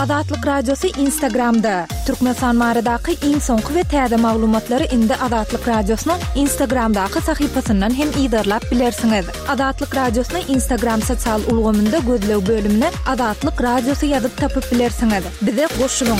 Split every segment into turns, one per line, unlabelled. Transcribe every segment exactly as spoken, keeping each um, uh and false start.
Azatlyk Radiosu Instagramda. Türkmenistan maradaky iň soňky we täze maglumatlary indi Azatlyk Radiosynyň Instagramdaky sahypasyndan hem ýa-da bilersiňiz. Azatlyk Radiosynyň Instagram sosial ulgamynda gözlew bölümine Azatlyk Radiosu ýazyp tapyp bilersiňiz. Bize goşulyň.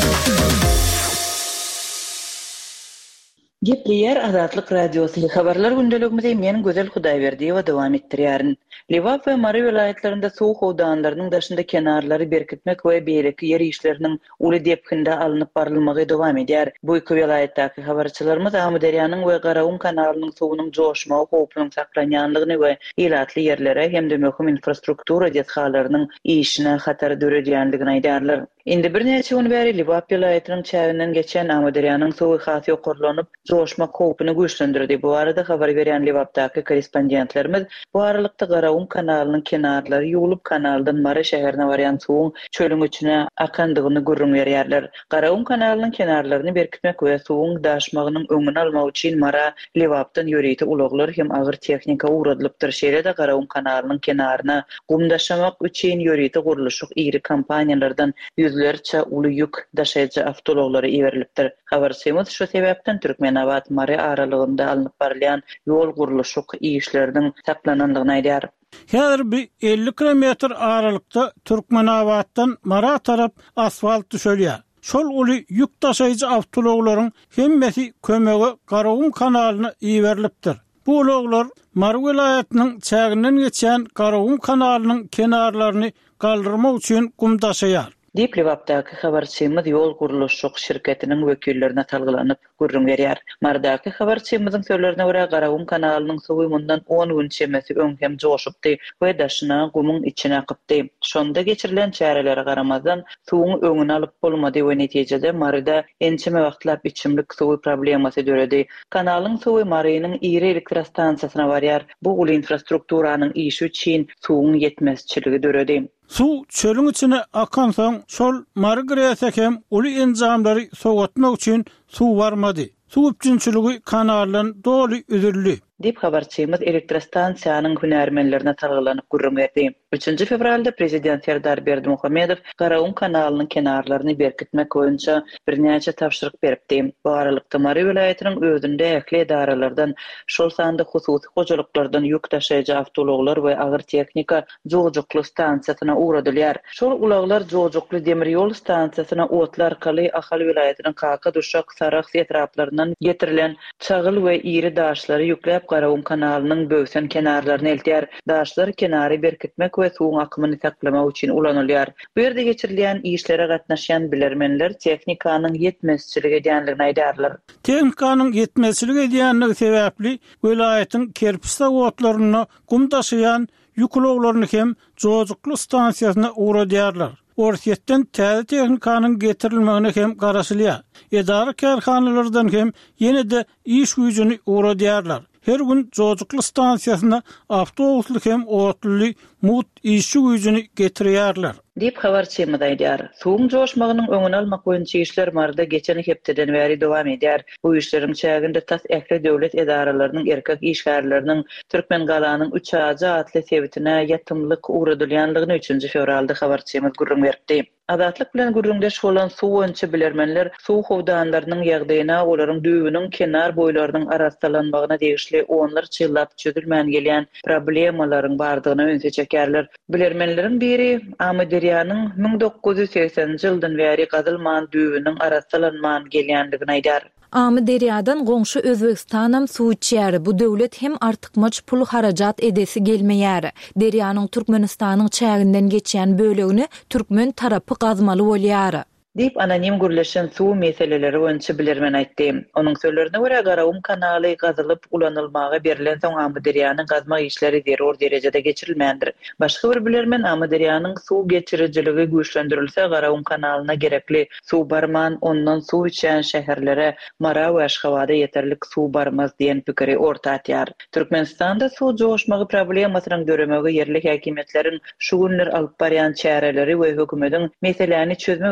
Gepleyer Azatlyk Radiosu habarlar gündeligimizde men Gözel Hudaýberdiýewa dowam etdirýärin. Liwap we Mary vilayetlerinde soğuk howdanylarynyň daşynda kenarlary berkitmek we beýleki ýer işleriniň uly depkinde alınıp barylmagy dowam edýär. Bu iki vilayetdäki habarçylarymyz Amudaryanyň we Garaum kanalynyň suwunyň joşmagy howpynyň saklanýanlygyny we ýylatly ýerlere hem de möhüm infrastruktura ýetgalarynyň işine hatar döredýänligini aýdarlar. Indi bir neçe gün bäri Liwap vilayetiniň çäwinden geçen Amudaryanyň suwy hasy okurlanyp joşma howpyny güýçlendirdi. Bu arada habar berýän Liwapdaky korrespondentlerimiz bu aralykda Garaum kanalynyň kenarlary ýuwulup kanaldan Mara şäherine barýan suwuň çölüň içine akandygyny görüň berýärler. Garaum kanalynyň kenarlaryny berkitmek we suwuň daşmagynyň öňüni almak üçin Mara Liwapdan ýöreti ulaglar hem agyr tehnika uradylypdyr. Şeýle-de Garaum kanalynyň kenaryna gumdaşamak üçin ýöreti gurulşyk iri kompaniýalardan yüzlerce uly ýük daşaýjy awtolawlary iwerilipdir. Habarçymyz şu sebäpden Türkmenawat Mara aralygynda alınıp barýan ýol gurulşyk işleriniň saklananlygyny aýdýar.
Her bir elli kilometr aralykda Türkmenawatdan Mara tarap asfalt düşölýär. Şol uly ýük daşaýjy awtolawlaryň hemmesi kömegi Garaum kanalyna iwerilipdir. Bu ulaglar Mara vilayetiniň çäginden geçen Garaum kanalynyň kenarlaryny galdyrmak üçin gum daşaýar.
Dip Liwapdaky habarçymyz ýol gurulşyk şirketiniň wekillerine talgylanyp görüň berýär. Mardaky habarçymyzyň sözlerine görä Garaum kanalynyň suwy mundan on gün çemesi öňkem joşupdy we daşyna gumyň içine akypdy. Şonda geçirilen çärelere garamazdan suwuň öňüni alyp bolmady we netijede Marada ençeme wagtlap içimlik suwy problemasy döredi. Kanalyň suwy Marynyň iri elektrostansiýasyna barýar. Bu uly infrastrukturanyň işi üçin suwuň ýetmezçiligi döredi.
Su çölüň içine akan soň şol Mary giresekem uly enjamlary soğutmak üçin su barmady. Su üçinçiligi kanaldan doly üzüldi.
Dip habarçymyz elektrostansiýanyň hünärmenlerine talgylanyp görüň berdi. üçünji fevralda Prezident Serdar Berdimuhamedow Garaum kanalynyň kenarlaryny berkitmek boýunça birnäçe tapşyryk beripdi. Bu aralykda Mary vilayetiniň özünde ähli edaralardan şol sanda hususy hojalyklardan ýük daşaýjy awtolawlar we agyr tehnika jogjukly stansiýasyna uradylýar. Şol ulaglar jogjukly demir ýol stansiýasyna otlar arkaly ahal vilayetiniň Kaka, Duşak, Sarax etraplaryndan getirilen çagyl we iri daşlary ýükläp Garaum kanalynyň böwsen kenarlaryny eltýär. Daşlar kenary berkitmek we suwuň akymyny saklamak üçin ulanylýar. Bu ýerde geçirilen işlere gatnaşan bilermenler tehnikanyň ýetmezçiligi edýänligini aýdarlar.
Tehnikanyň ýetmezçiligi edýänligi sebäpli vilayetiň kerpiç zawodlaryna gum daşaýan ýüklawlaryny hem jojukly stansiýasyna uradýarlar. Orsiýetden täze tehnikanyň getirilmegine hem garaşylýar. Edara karhanalardan hem ýene-de iş güýjüni uradýarlar. Her gün jojukly stansiýasyna awtobusly hem otly mut işçi güýjüni getirýärler.
Dip habarçymyz aýdýar. Suwuň joşmagynyň öňüni almak boýunça işler Marda geçen hepdeden bäri dowam edýär. Bu işleriň çäginde tas ähli döwlet edaralarynyň erkek işgärleriniň Türkmen galanyň üç aja atly sebitine ýatymlyk uradylýanlygyny üçünji fevralda habarçymyz görüň berdi. Azatlyk bilen gürrüňdeş bolan suwunçy bilermenler suw howdanlarynyň ýagdaýyna olaryň düýbüniň kenar boýlarynyň arastalanmagyna degişli onlarça ýyllap çözülmän gelýän problemalaryň bardygyny öňe çekerler. Bilermenleriň biri Amudaryanyň ming dokuz ýüz seksenji ýyldan bäri gazylman düýbüniň arastalanman gelýändigini aýdar.
Amudaryadan goňşy Özbegistanam suw içýär. Bu döwlet hem artykmaç pul harajat edesi gelmeýär. Deryanyň Türkmenistanyň çäginden geçýän bölegini türkmen tarapy gazmaly bolýar.
Dip anonim gürleşen suw meseleleri boýunça bilermen aýtdy. Onuň sözlerine görä Garaum kanaly gazylyp ulanylmagy berilen soň Amudaryanyň gazma işleri deror derejede geçirilmändir. Başga bir bilermen Amudaryanyň suw geçirijiligi güýçlendirilse Garaum kanalyna gerekli suw barman, ondan suw içen şäherlere Mara we Aşgabatda ýeterlik suw barmaz diýen pikiri orta atýar. Türkmenistanda suw joşmagy problemasyny göremegi yerlik häkimetleriň şu günler alyp barýan çäreleri we hökümetiň meselelerini çözmek üçin göz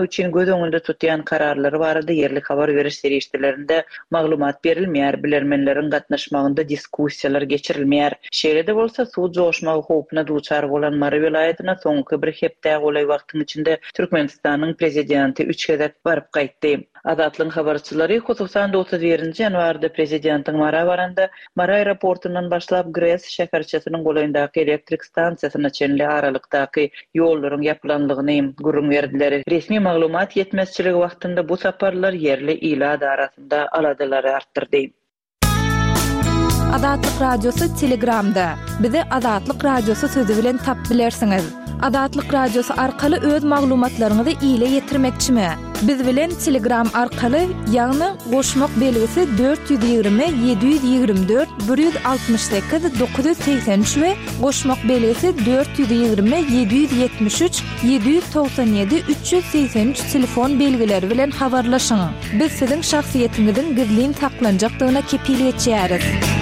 göz öňünde tutýan kararlary barada yerli habar beriş serişdelerinde maglumat berilmeýär, bilermenleriň gatnaşmagynda diskussiýalar geçirilmeýär. Şeýle-de bolsa suw joşmagy howpuna duçar bolan Mary vilayatyna soňky bir hepde golay wagtyň içinde Türkmenistanyň prezidenti üç gezek baryp gaýtdy. Adatlyň habarçylary hususan otuz birinji ýanwarda prezidentiň Mara baranda Mara aeroportundan başlap Gres şäherçesiniň golaýyndaky elektrik stansiýasyna çenli aralykdaky ýollaryň ýapylanlygyny gurrun berdiler. Resmi maglumat ýetmezçiligi wagtynda bu saparlar yerli ila arasynda aladylary artdyrdy.
Adatlyk radiosu Telegramda. Bizi Adatlyk radiosu sözü bilen tap bilersiňiz. Adatlyk radiosu arkaly öz maglumatlaryňyzy ýyle ýetirmekçimi? Biz bilen Telegram arkaly ýagny goşmak belgisi dört yüz ýygrimi yedi yüz ýygrimi dört bir yüz altymyş sekiz dokuz yüz seksen üç we goşmak belgisi dört yüz ýygrimi yedi yüz ýetmiş üç yedi yüz togsan ýedi üç yüz seksen üç telefon belgileri bilen habarlaşyň. Biz siziň şahsiýetiňiziň gizlin taklanjakdygyna kepil etýäris.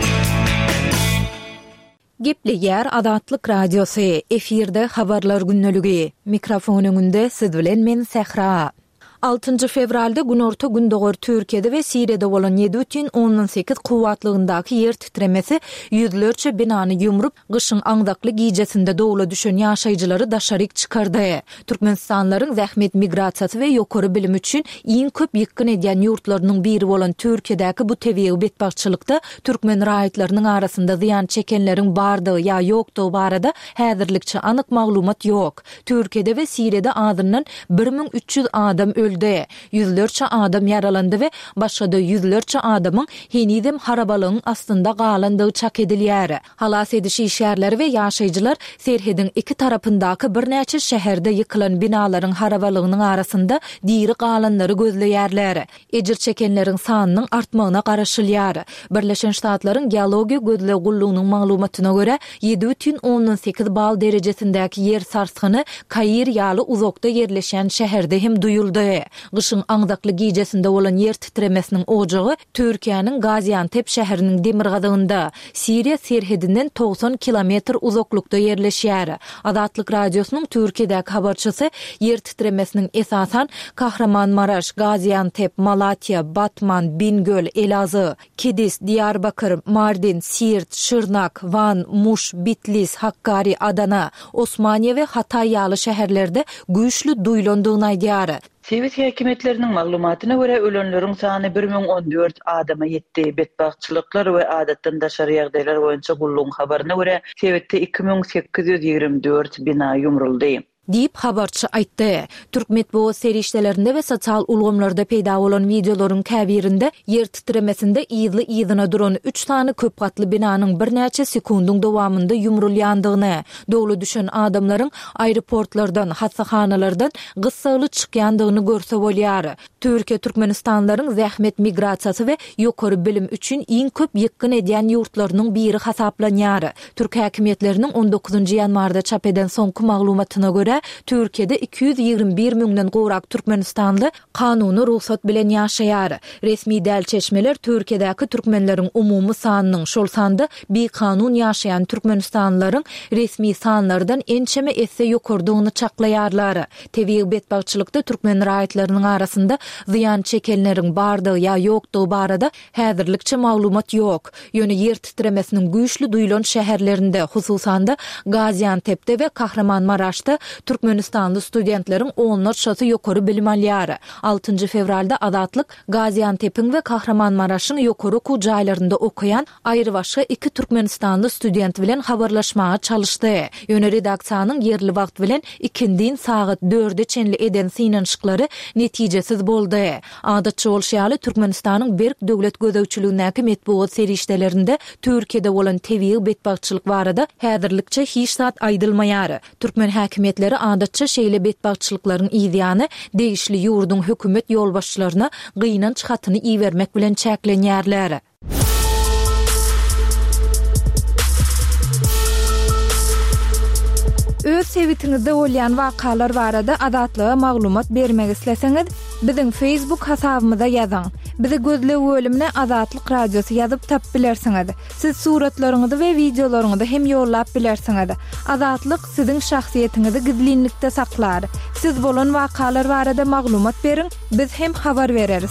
Gepli ýer Adatlyk radiosu, efirde habarlar günneligi. Mikrofon öňünde siz bilen men Sehra. altynjy fevralda günorta gündogor Türkiýede we Siriýede bolan ýedi бүтүn oňdan sekiz kuwatlygyndaky ýer titremesi ýüzlerçe binany ýumrup, gyşyň aňdakly gijesinde dowla düşen ýaşaýjylary daşaryk çykardy. Türkmenistanlaryň zähmet migrasiýasy we ýokary bilim üçin iň köp ýykyn edýän ýurtlarynyň biri bolan Türkiýedäki bu tebigi betbaççylykda türkmen raýatlarynyň arasynda ziýan çekenleriň bardygy ýa ýokdugy barada häzirlikçe anyk maglumat ýok. Türkiýede we Siriýede azyndan bir miň üç yüz adam öldü. Yüzlerçe adam yaralandı ve başga yüzlerçe adamın henidem harabalygyň astynda galandygy çak edilýär. Halas ediş işgärleri we ýaşaýjylar serhedin iki tarapyndaky bir näçe şäherde ýykylan binalaryň harabalygynyň arasynda diri galanlary gözleýärler. Ejir çekenleriň sanynyň artmagyna garaşylýar. Birleşen Ştatlaryň geologiýa gözlegullygynyň maglumatyna görä ýedi бүтүn oňdan sekiz bal derejesindäki yer sarsgyny Kair ýaly uzakda ýerleşen şäherde hem duyuldy. Gyşyň aňdakly gijesinde bolan yer titremesiniň ojagy Türkiýanyň Gaziantep şäheriniň Demirgazygynda, Siriýa serhedinden togsan kilometr uzaklykda ýerleşýär. Adatlyk radiosynyň Türkiýedäki habarçysy yer titremesiniň esasan Kahramanmaraş, Gaziantep, Malatya, Batman, Bingöl, Elazığ, Kedis, Diyarbakır, Mardin, Siirt, Şırnak, Van, Muş, Bitlis, Hakkari, Adana, Osmaniýa we Hatay ýaly şäherlerde güýçli duýulandygyny aýdýar.
Sowet häkimetläriniň maglumatyna görä ölenleriň sany bir miň on dört adama ýetdi. Betbaççylyklar we adatdan daşary ýagdaýlar boýunça gulluň habaryna görä Sowetde iki miň sekiz yüz ýygrimi dört bina ýumruldy.
Dip habarçy aýtdy. Türk medeniýet serişdelerinde we sosial ulgamlarda peýda bolan videolaryň käbirinde yer titremesinde ýyly ýydyna duran üç tane köp gatly binanyň bir näçe sekundyň dowamında ýumrulýandygyny, dowla düşen adamlaryň aeroportlardan, hassahanalardan gyssaly çykýandygyny görse bolýar. Türkiýe Türkmenistanlaryň zähmet migrasiýasy we ýokary bilim üçin iň köp ýykyn edýän ýurtlarynyň biri hasaplanýar. Türk häkimetleriniň on dokuzunjy ýanwarda çap eden soňky maglumatyna görä Türkiýede iki yüz ýygrimi bir müňden gorak Türkmenistanly kanuny ruhsat bilen ýaşaýar. Resmi dälçeşmeler Türkiýedäki türkmenleriň umumy sanynyň şol sanda bir kanun ýaşaýan türkmenistanlylaryň resmi sanlardan ençeme esse ýokardygyny çaklaýarlar. Tebigi betbaççylykda türkmen raýatlarynyň arasynda ziýan çekenleriň bardygy ýa ýokdugy barada häzirlikçe maglumat ýok. Ýöne yer titremesiniň güýçli duýulan şäherlerinde, hususan da Gaziantep'te we Kahramanmaraşda Türkmenistanly studentleriň onlarçasy ýokary bilim alýar. altynjy fevralda Adatlyk Gaziantep'in we Kahramanmaraşyň ýokary okuw jaýlarynda okuyan aýry başga iki Türkmenistanly student bilen habarlaşmaga çalışdy. Ýöne redaksiýanyň yerli wagt bilen ikindin saat dörde çenli eden synanyşyklary netijesiz boldy. Adatçy bolşaly Türkmenistanyň Berk döwlet gözegçiligindäki medeniýet serişdelerinde Türkiýede bolan tebigi betbaççylyk barada häzirlikçe hiç zat aýdylmaýar. Türkmen häkimetleri adatça şeýle betbaççylyklaryň ýygyany degişli ýurdun hökümet ýolbaşçylaryna gynanç hatyny iýermek bilen çäklenýärler. Öz sewitingizde bolýan wakalar barada adatlyga maglumat bermek isleseňiz, biziň Facebook hasabymyza ýazyň. Bizi gözle bölümine Adatlyk radiosu ýazyp tap bilersiňiz. Siz suratlaryňyzy we videolaryňyzy hem ýollap bilersiňiz. Adatlyk siziň şahsiýetiňizi gizlinlikde saklar. Siz bolan wakalar barada maglumat beriň, biz hem habar bereriz.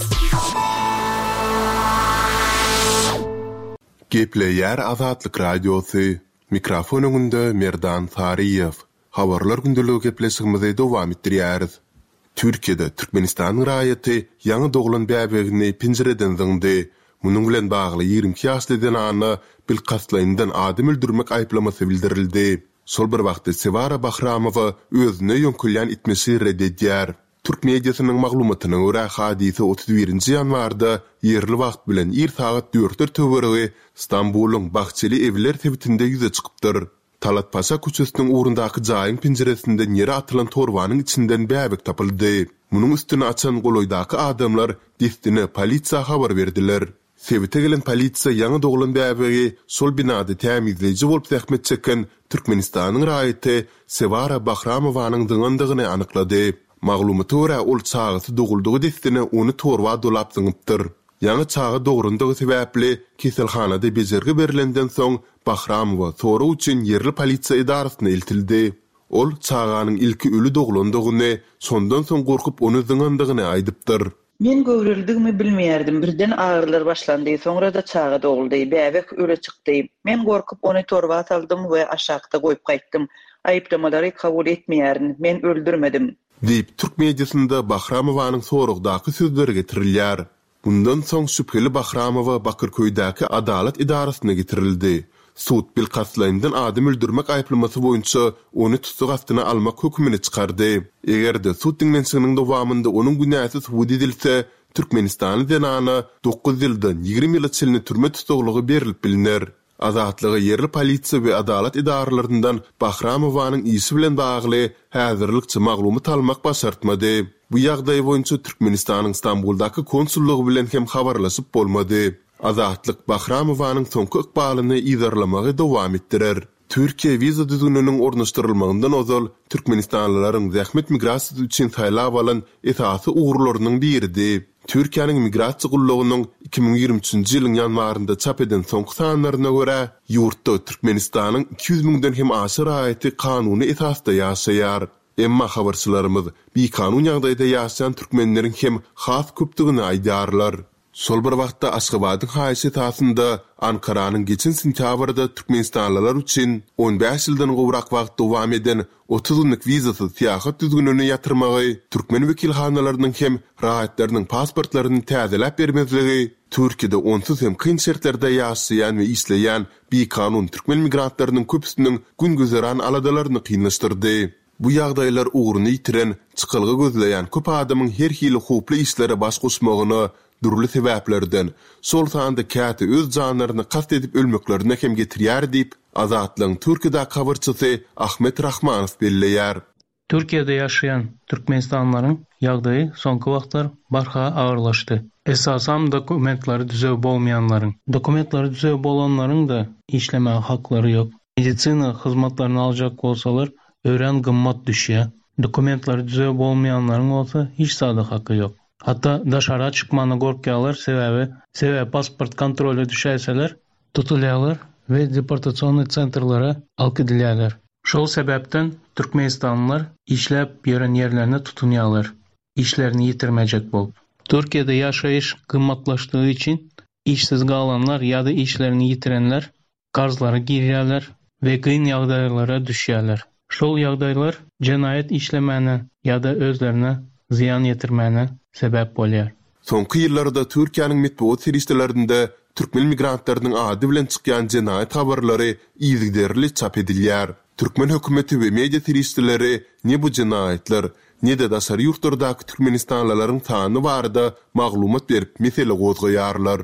Gepleýär Azatlyk Radiosu. Mikrofon öňünde Merdan Sariýew. Habarlar gündeligi gepleşigimizi dowam etdirýäris. Türkiýede Türkmenistanyň raýaty ýaňy doglan bäbegini pinjereden zyňdy. Munyň bilen bagly ýigrim ýaşly denany bil qatlaýyndan adam öldürmek aýplamasy bildirildi. Şol bir wagtda Sevara Bahramowa özüne ýönkülýän itmesi reddedýär. Türk mediasynyň maglumatyna görä hadise otuz birinji ýanwarda ýerli wagt bilen bir saat dörtler töweregi Stambulyň Bahçeli evler sebitinde ýüze çykypdyr. Talat Paşa köçesiniň uğrundaky jaýyň pinjeresinden ýere atylan torbanyň içinden bäbek tapyldy. Munyň üstüne açan goloýdaky adamlar destine polisiýa habar berdiler. Sebite gelen polisiýa ýaňy doglan bäbegi şol binada tämizleýiji bolup zähmet çeken Türkmenistanyň raýaty Sevara Bahramowanyň dıňyndygyny anyklady. Maglumaty görä ol çağısı doguldygy destine onu torwa dolap zyňypdyr. Ýaňy çağı dogurundygy sebäpli keselhanada bezergi berilenden soň Bahramowa sonra üçin ýerli polisiýa idarasyna eltildi. Ol çağanyň ilki ölü doglandygyny, sondan soň gorkup onu zyňandygyny aýdypdyr.
Men göwrüldigimi bilmeýärdim. Birden ağrılar başlandy. Sonra da çağa doguldy. Bäbek öle çykdy. Men gorkup onu torba saldym we aşagda goýup gaýtdym. Aýypdamalary kabul etmeýärin. Men öldürmedim.
Diýip Türk mediasynda Bahramowanyň soragdaky sözleri getirilýär. Bundan soň şüpheli Bahramowa Bakırköýdäki adalet idarasyna getirildi. Sud bil qatlaýyndan adam öldürmek aýplamasy boýunça onu tutuk astyna almak hökmüni çykardy. Egerde sud dinlenişiniň dowamında onuň günäsi subut edilse, Türkmenistany denany dokuz ýyldan ýigirme ýyl çelini türme tutuklugy berilip bilinir. Azatlygy ýerli polisiýa we adalet idaralarynyň Bahramowanyň ýyşy bilen bagly häzirlikçi maglumat almak başartmady. Bu ýagdaý boýunça Türkmenistanyň Stamboldaky konsullugy bilen hem habarlaşyp bolmady. Azatlyk Bahramowanyň soňky ykbalyny ýerlemagy dowam etdirer. Türkiýe wiza düzgüniniň ornaşdyrylmagyndan ozal Türkmenistanlylaryň zähmet migrasiýasy üçin taýlap alan esasy uğurlarynyň biridi. Türkiýanyň migrasiýa gullugynyň iki bin ýigirme üçinji ýylyň ýanwarynda çap eden soňky sanlaryna görä, ýurtda Türkmenistanyň iki yüz miňden hem aşyr aýaty kanuny esasda ýaşaýar. Emma habarçylarymyz bir kanun ýagdaýda ýaşaýan türkmenleriň hem has köpdigini aýdarlar. Şol bir wagtda Aşgabatyň haýsy tasynda Ankaranyň geçen sentýabrda Türkmenistanlylar üçin on beş ýyldan gowrak wagt dowam eden otuz günlük wizasy syýahat düzgünini ýatyrmagy, türkmen wekilhanalarynyň hem rahatlarynyň pasportlaryny täzelep bermezligi, Türkiýede onsuz hem kyn şertlerde ýaşaýan we isleýän bir kanun türkmen migrantlarynyň köpüsiniň gün gözeran aladalaryny kynlaşdyrdy. Bu ýagdaýlar uğruny ýitiren, çykylgy gözleýän köp adamyň her hili huply işlere baş goşmagyny durly sebäplerden şol sanda käte öz janlaryny kast edip ölmeklerine hem getirýär diýip Azatlyň Türkiýede habarçysy Ahmet Rahmanow belleýär.
Türkiýede ýaşaýan türkmenistanlylaryň ýagdaýy soňky wagtlar barha agyrlaşdy. Esasan dokumentlary düzüp bolmaýanlaryň, dokumentlary düzüp bolanlaryň da işleme haklary ýok. Medisina hyzmatlaryny aljak bolsalar, ören gymmat düşýär. Dokumentlary düzüp bolmaýanlaryň bolsa hiç sada haky ýok. Hatta daşara çıkmany gorkýarlar sebäbi sebäp pasport kontroly düşäseler, tutulýarlar we deportasiýony sentrlara alkydylýarlar. Şol sebäpden türkmenistanlylar işläp ýören ýerlerine tutunýarlar, işlerini ýitirmejek bolup. Türkiýede ýaşaýyş gymmatlaşdygy üçin işsiz galanlar ýa-da işlerini ýitirenler garzlara girýärler we gyn ýagdaýlara düşýärler. Şol ýagdaýlar jenaýat işlemäne ýa-da özlerine ziyan ýetirmäne sebäp bolýar.
Soňky ýyllarda Türkiýanyň medeniýet serýislerinde türkmen migrantlarynyň ady bilen çykýan jenaýat habarlary ýygyderli çap edilýär. Türkmen hökümeti we media serýisleri ne bu jenaýatlar, ne de daşary ýurtlardaky türkmenistanlylaryň sany barada maglumat berip mesele gozgoýarlar.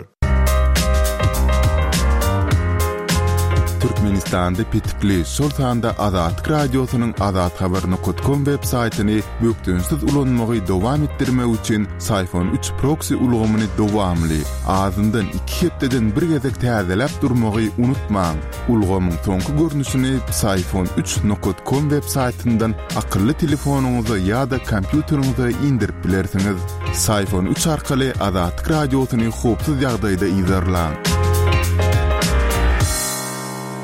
Türkmenistanda pitikli şol sanda Azatlyk Radiosynyň azat habaryny nokta com web saýtyny bökdünsiz ulanmagy dowam etdirmek üçin Sayfon üç proxy ulgamyny dowamly azyndan iki hepdeden bir gezek täzelep durmagy unutmaň. Ulgamyň soňky görnüşini sayfon üç nokta com web saýtyndan akylly telefonuňyza ýa-da kompýuteriňize indirip bilersiňiz. Sayfon üç arkaly Azatlyk Radiosyny hopsuz ýagdaýda izlerläň.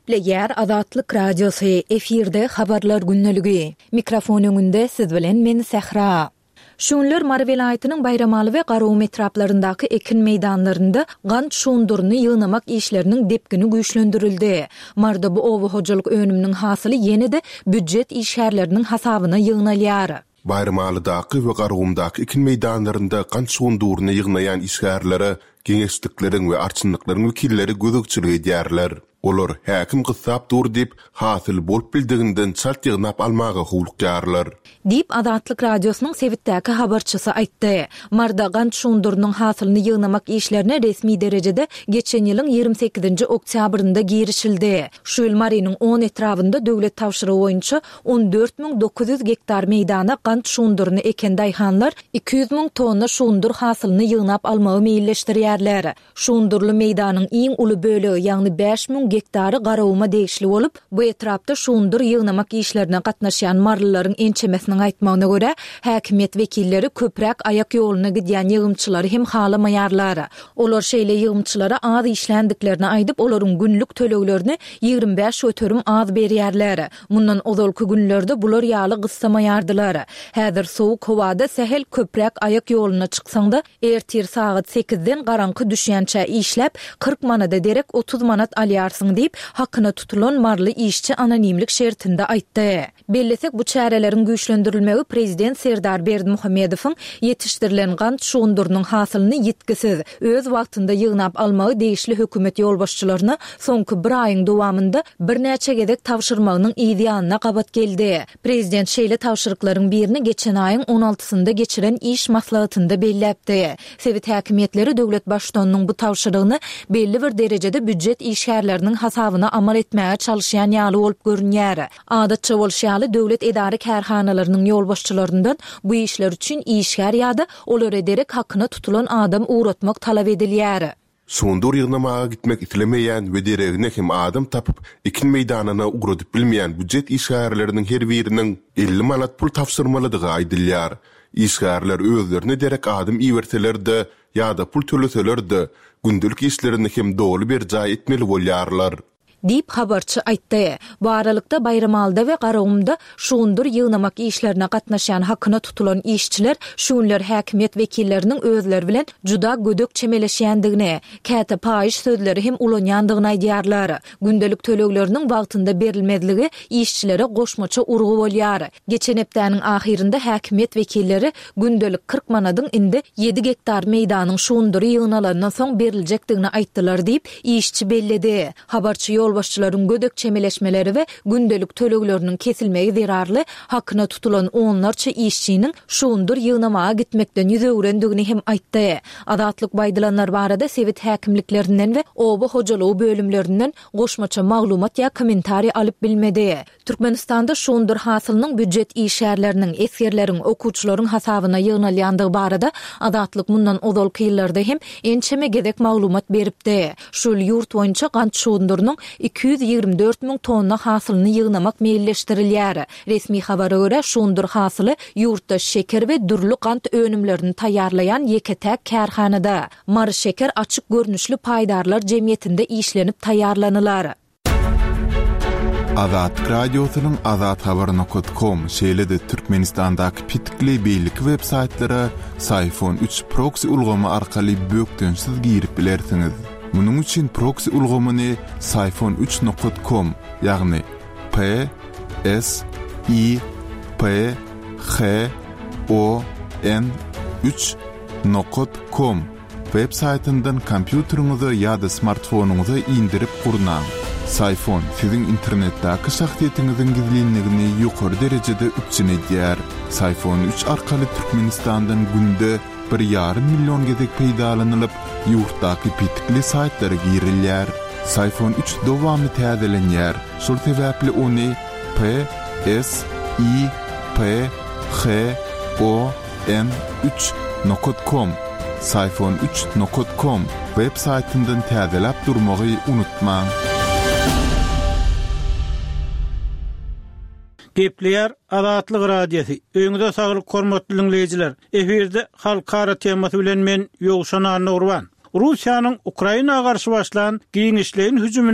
Gepleýär Azatlyk Radiosu efirde habarlar günneligi. Mikrofon öňünde siz bilen men Sehra. Şunlar Mara vilayatynyň Bayramaly we Garaw etraplaryndaky ekin meýdanlarynda gant şunduryny ýygnamak işleriniň depgini güýçlendirildi. Marda bu owa hojalyk önüminiň hasyly ýene-de büdjet işgärleriniň hasabyna ýygnalýar.
Bayramalydaky we Garawmdaky ekin meýdanlarynda gant şunduryny ýygnaýan işgärlere geňeşlikleriň we arçynlyklaryň wekilleri gözükçüligi edýärler. Olar häkim gyssap dur dip hasyl bolup bildiginden çalt ýygnap almagy howluk ýarlar.
Dip Azatlyk Radiosynyň Sewitdäki habarçysy aýtdy. Marda gant şundurynyň hasylyny ýygnamak işlerine resmi derejede geçen ýylyň ýygrimi sekizinji oktýabrynda girişildi. Şu ýyl Marynyň on etrafynda döwlet tawşyrygy boýunça on dört min dokuz yüz gektar meýdana gant şunduryny eken daýhanlar iki yüz min tonna şundur hasylyny ýygnap almagy meýilleşdirýärler. Şundurly meýdanyň iň uly bölegi ýagny beş min gektary Garawma degişli bolup, bu etrapda şundur ýygnamak işlerine gatnaşan marlylaryň ençemesiniň aýtmagyna görä, häkimet wekilleri köpräk ayak ýoluna gidýän ýygymçylary hem halamaýarlar. Olar şeýle ýygymçylara az işlendiklerini aýdyp, olaryň günlük töleglerini ýygrimi beş ötürüm az berýärler. Mundan ozalky günlerde bular ýaly gyssamaýardylar. Häzir sowuk howada sehel köpräk ayak ýoluna çyksaň-da, ertir saat sekizden garanky düşýänçä işläp kırk manada derek otuz manat alýarsyň diýip hakyna tutulan marly işçi anonimlik şertinde aýtdy. Bellesek bu çäreleriň güýçlendirilmegi prezident Serdar Berdimuhammedowyň ýetişdirilen gant şundurynyň hasylyny ýetkisiz öz wagtynda ýygnap almagy degişli hökümet ýolbaşçylaryna soňky bir aýyň dowamynda bir näçe gezek tawşyrmagynyň ýygyanyna gabat geldi. Prezident şeýle tawşyryklaryň birini geçen aýyň on altysynda geçiren iş maslahatynda belläpdi. Sewit häkimetleri döwlet başçylygynyň bu tawşyrygyny belli bir derejede büdjet işgärleriniň hasabyna amal etmäge çalışýan ýaly bolup görünýär. Adatça bolşýaly döwlet edary kärhanalarynyň ýolbaşçylaryndan bu işler üçin işgär ýa-da olar ederek hakyna tutulan adam uğratmak talap edilýär.
Şundur ýygnamaga gitmek itilemeýän we deregine hem adam tapyp ekin meýdanyna ugradyp bilmeýän büdjet işgärleriniň her biriniň elli manat pul tawşyrmalydygy aýdylýar. İşgärler özlerini derek adam iwerseler-de ýa-da pul töleseler-de gündelik işlerini hem dogly bir jaý etmeli bolýarlar.
Dip habarçy aýtdy. Bu aralykda Bayramalda we Garawmda şundur ýygnamak işlerine gatnaşan hakyna tutulan işçiler şunlar häkimet wekilleriniň özleri bilen juda gödök çemeleşýändigine, käte paýyş sözleri hem ulanýandygyny aýdýarlar. Gündelik tölegleriniň wagtynda berilmezligi işçilere goşmaça urgu bolýar. Geçen hepdäniň ahirinde häkimet wekilleri gündelik kırk manadyň indi yedi gektar meýdanyň şundur ýygnalandan soň beriljekdigini aýtdylar diýip işçi belledi. Habarçy ýolbaşçylaryň gödök çemeleşmeleri we gündelik tölegleriniň kesilmegi zerarly hakyna tutulan onlarça işçiniň şundur ýygnamaga gitmekden ýüzegrendigini hem aýtdy. Azatlyk baýdylanlar barada sewit häkimliklerinden we oba hojalygy bölümlerinden goşmaça maglumat ýa kommentari alyp bilmedi. Türkmenistanda şundur hasylynyň büdjet işgärleriniň esgerleriň okuwçylaryň hasabyna ýygnalýandygy barada Azatlyk mundan ozalky ýyllarda hem ençeme gezek maglumat beripdi. Şol ýurt boýunça gant şundurynyň iki yüz ýygrimi dört min tonna hasylyny ýygnamak meýilleşdirilýär. Resmi habara görä şundur hasyly ýurtda şeker we dürli gant önümlerini taýýarlayan ýeketäk kärhanada Mary şeker açyk görnüşli paýdarlar jemgyýetinde işlenip taýýarlanylar.
Azat Radiosynyň azat habar nokta com şeýle-de Türkmenistandaky pitikli beýlik web saytlara Sayfon üç proxy ulgama arkaly bökdönsiz girip bilersiňiz. Munuň üçin proxy ulgamany sayfon üç nokta com ýagny P S I P H O N üç nokta com web saytyndan kompýuteriňize ýa-da smartfonuňyza indirip gurnaň. Sayfon siziň internetdäki şahsiýetiňiziň gizlinligini ýokary derejede üçin edýär. Sayfon üç arkaly Türkmenistandan günde bir yarım milyon gezek peýdalanylyp ýurtdaky pitikli saytlara girilýär. Sayfon üç dowamly täzelenýär. Şol sebäpli ony P S I P H O N üç nokta com sayfon üç nokta com web saytyndan täzelep durmagy unutmaň.
Gepleýär Azatlyk Radiosu. Öňüňizde saglyk hormatly dinleýijiler. Eferde halkara temasy bilen men Ýogşan Nurwan. Russiýanyň Ukrainaga garşy başlanan giňişleýin hüjüminiň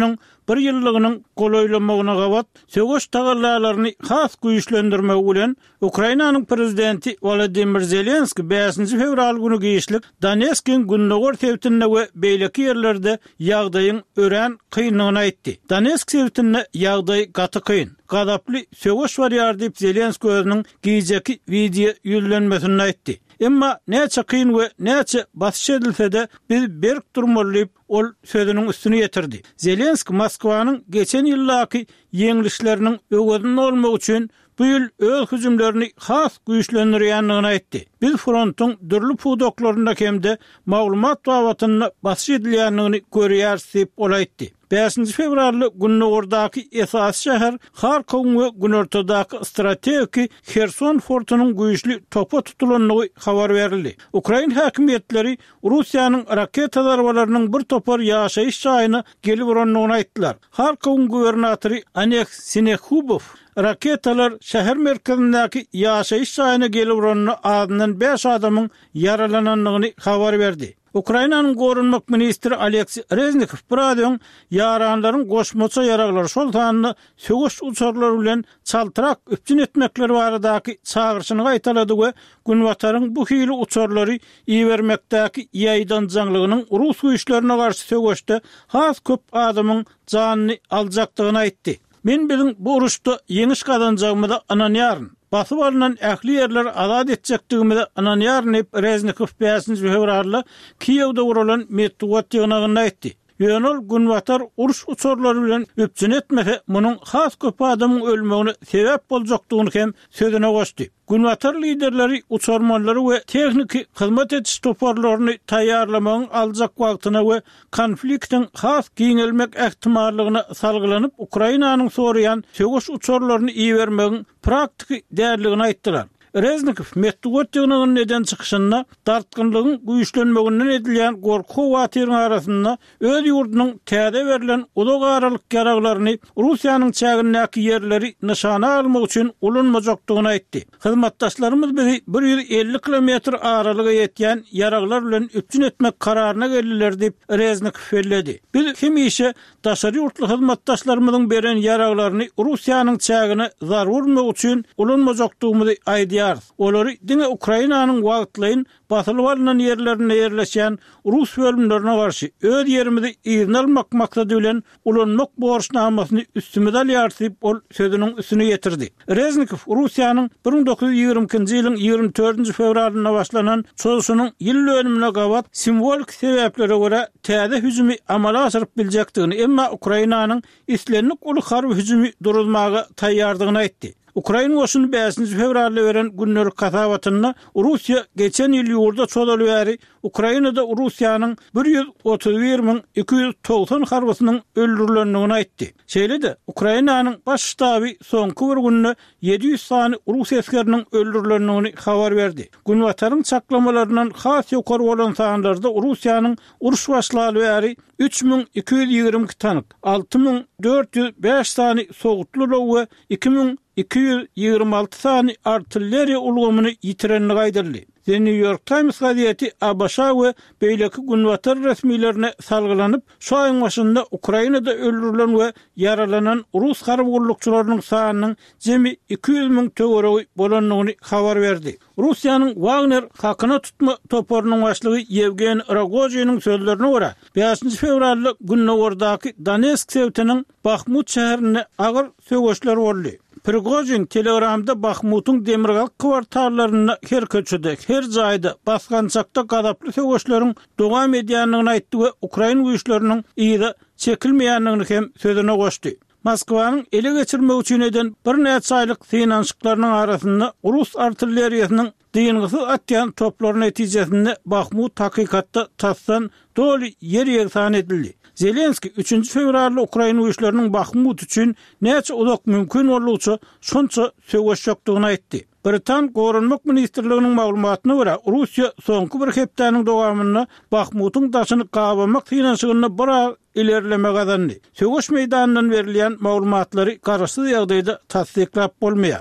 bir ýyllygynyň golaýlamagyna gabat söwüş tagallalaryny has güýçlendirmek bilen Ukrainanyň prezidenti Volodymyr Zelenski beşinji fevral günü giýişlik Donetskin Günnogor sewtinde we beýleki ýerlerde ýagdaýyň ören kynlygyny aýtdy. Donetsk sewtinde ýagdaý gaty kyn. Gadaply söwüş barýar diýip Zelenski özüniň giýjeki video ýüzlenmesini aýtdy. Emma näçe kyn we näçe basyş edilse de biz berk durmalyp ol sözüniň üstüne ýetirdi. Zelenski Moskwanyň geçen ýyllaky ýeňilişleriniň öwedini olmak üçin bu ýyl öz hüjümlerini has güýçlendirýändigini aýtdy. Biz frontyň dürli puwdoklarynda hemde maglumat tawatyny basyş edilýändigini görýäris diýip olaýtdy. beşinji fevrally Günnogordaky esas şäher Harkow we Günortadaky strategik Kherson fortunyň güýçli topa tutulanlygy habar berildi. Ukrain häkimetleri Russiýanyň raket zarabalarynyň bir topar ýaşaýyş şahyny gelip uranlygyny aýtdylar. Harkow gubernatory Oleg Sinekhubov raketalar şäher merkezindäki ýaşaýyş şahyny gelip uranlygy adyndan beş adamyň yaralananlygyny habar berdi. Ukrainanyň gorunmak ministri Aleksey Reznikov Pradyon yaranlaryň goşmaça yaraglar şol tanyny söwüş uçurlary bilen çaltyrak üpçün etmekleri baradaky çağırşyny gaýtalady we Günwataryň bu hili uçurlary iýermekdäki ýaýdanjanlygynyň Rus güýçlerine garşy söwüşde has köp adamyň janyny aljakdygyny aýtdy. Men biziň bu uruşda ýeňiş gazanjagymyzy ananýaryn. Basyp alynan ähli ýerler azad etjekdigimizi ananýaryn diýip Reznikov beşinji fevralda Kiýewde urulan metduat ýygnagyny aýtdy. Ýönül Günwatar uruş uçurlary bilen üpçün etmese munyň has köp adamyň ölmegine sebäp boljakdygyny hem sözüne goşdy. Günwatar liderleri uçurmanlary we tehnik hyzmat etiş toparlaryny taýýarlamagyň aljak wagtyna we konfliktiň has giňelmek ähtimallygyna salgylanyp Ukrainanyň soraýan söwüş uçurlaryny iýermegiň praktik därligini aýtdylar. Reznikov metduat ýygnagynyň neden çykyşyna dartgynlygyň güýçlenmeginden edilýän gorku watyryň arasynda öz ýurdunyň täze berilen uly garalyk yaraglaryny Russiýanyň çägindäki ýerleri nyşana almak üçin ulanmajakdygyny aýtdy. Hyzmatdaşlarymyz bizi bir ýüz elli kilometr aralyga ýetýän yaraglar bilen üpçün etmek kararyna geldiler diýip Reznikov bellädi. Biz hemişe daşary ýurtly hyzmatdaşlarymyzyň beren yaraglaryny Russiýanyň çägine zarar vermek üçin ulanmajaktygymyzy aýdýar. Olary diňe Ukrainanyň wagtlaryň basylyp alynan ýerlerine ýerleşýän Rus bölümlerine garşy öz ýerimizi ýygyny almak maksady bilen ulanmak borçnamasyny üstümize alýar diýip ol sözüniň üstüne ýetirdi. Reznikov Russiýanyň bir ming dokuz ýüz ýigrimkinji ýylyň ýygrimi dördünji fevralyna başlanan çözüşiniň ýyl dönümine gabat simbolik sebeplere görä täze hüjümi amala aşyryp biljekdigini, emma Ukrainanyň islenlik uly harby hüjümi durulmagy taýýardygyny aýtdy. Ukraina goşuny beşinji fevralda beren günler kasabatyna Russiýa geçen ýyl ýurda çodaly bäri Ukrainada Russiýanyň bir ýüz otuz bir miň iki ýüz togson harbasynyň öldürilendigini aýtdy. Şeýle-de Ukrainanyň baş ştaby soňky bir günde yedi ýüz sany Rus eskeriniň öldürilendigini habar berdi. Günwataryň çaklamalaryndan has ýokary bolan sanlarda Russiýanyň uruş başlary bäri üç miň iki ýüz ýigirmi tanık, altı miň dört ýüz beş sany sogutly we iki miň iki ýüz ýigirmi alty sany artilleriýa ulgamyny ýitirenligi aýdyldy. The New York Times gazetesi Abaşa we beýleki Günwatar resmilerine salgylanyp, şu aýyň başynda Ukrainada öldürilen we yaralanan Rus harby gullukçylarynyň sanynyň jemi iki ýüz miň töweregi bolanlygyny habar berdi. Russiýanyň Wagner hakyna tutma toparynyň başlygy Yevgeny Rogojin'in sözlerine görä, beşinji fevralda Günnogordaky Donetsk sewtiniň Bakhmut şäherine agyr söwüşler boldy. Prigojin Telegramda Bakhmut'un demirgal kvartallaryna her köçede, her jaýda basgançakda gadaply söwüşleriň dowam edýändigini aýtdy we Ukraina güýçleriniň ýyda çekilmeýändigini hem sözüne goşdy. Moskwanyň ele geçirmek üçin eden bir näçe aýlyk finansyklarynyň arasynda Rus artilleriýasynyň diýingisi atýan toplar netijesinde Bakhmut hakykatda tassan doly ýer ýersan edildi. Zelenski üçünji fevralda Ukraina güýçleriniň Bakhmut üçin näçe uzak mümkin bolýarça şonça söwüşjekdigini aýtdy. Britan Gorunmak Ministrliginiň maglumatyna görä, Russiýa soňky bir hepdäniň dowamynda Bakhmutyň daşyny gabamak finansygyny bir ilerleme gazandy. Söwüş meýdanyndan berilýän maglumatlary garaşsyz ýagdaýda tasdiklap bolmaýar.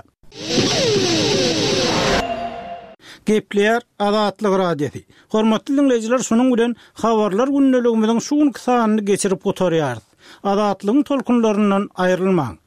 Gepler Azatlyk radiosi. Hormatly dinleyijiler, şunuň bilen habarlar günneligimiziň şuň kysanyny geçirip oturýarys. Azatlygyň tolkunlaryndan aýrylmaň.